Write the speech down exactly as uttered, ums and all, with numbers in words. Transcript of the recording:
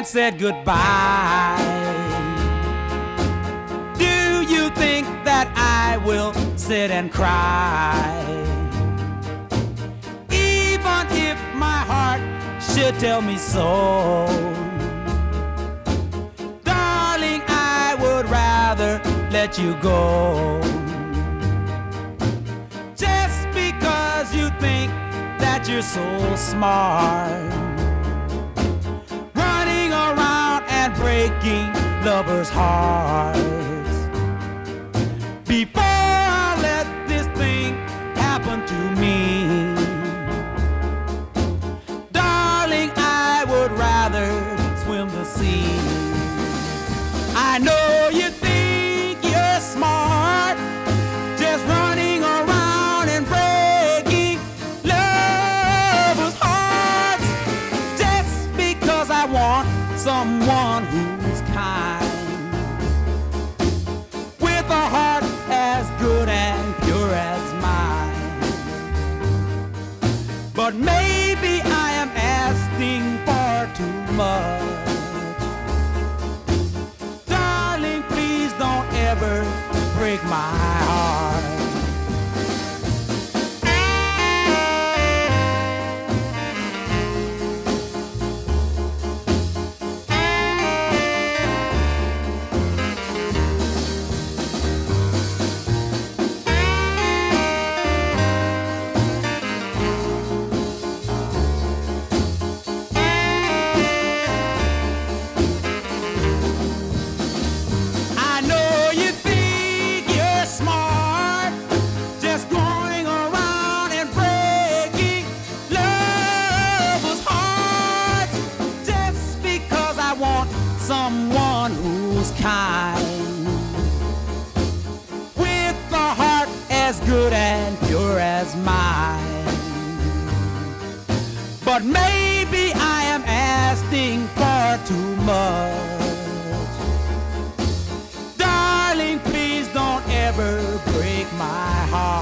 said goodbye. Do you think that I will sit and cry? Even if my heart should tell me so, darling, I would rather let you go. Just because you think that you're so smart, running around and breaking lovers' hearts. Before I let this thing happen to me, darling, I would rather swim the sea. I know you think you're smart, just running around and breaking lovers' hearts. Just because I want someone who's kind, with a heart as good and pure as mine. But maybe I am asking far too much. Darling, please don't ever break my heart. Someone who's kind, with a heart as good and pure as mine. But maybe I am asking far too much. Darling, please don't ever break my heart.